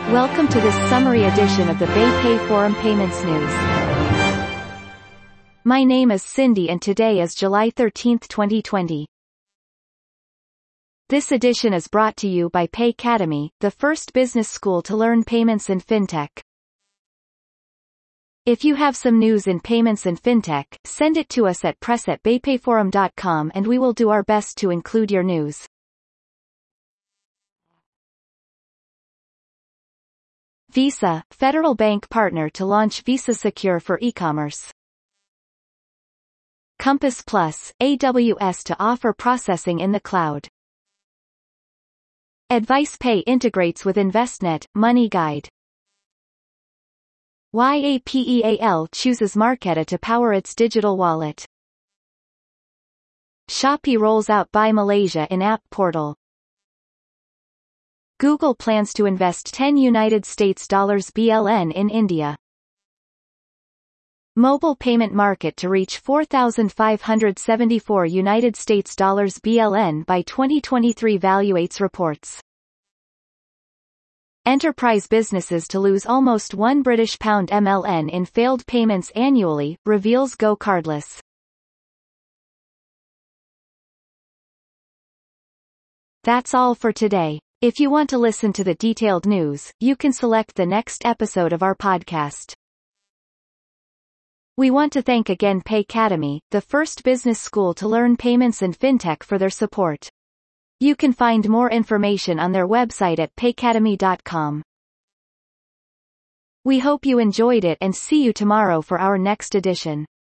Welcome to this summary edition of the BayPay Forum Payments News. My name is Cindy and today is July 13, 2020. This edition is brought to you by Paycademy, the first business school to learn payments and fintech. If you have some news in payments and fintech, send it to us at press@baypayforum.com and we will do our best to include your news. Visa, federal bank partner to launch Visa Secure for e-commerce. Compass Plus, AWS to offer processing in the cloud. AdvicePay integrates with Envestnet, Money Guide. YAPEAL chooses Marqeta to power its digital wallet. Shopee rolls out Buy Malaysia in-app portal. Google plans to invest $10 United States BLN in India. Mobile payment market to reach 4,574 United States BLN by 2023 valuates reports. Enterprise businesses to lose almost £1 MLN in failed payments annually, reveals Go Cardless. That's all for today. If you want to listen to the detailed news, you can select the next episode of our podcast. We want to thank again Paycademy, the first business school to learn payments and fintech, for their support. You can find more information on their website at paycademy.com. We hope you enjoyed it and see you tomorrow for our next edition.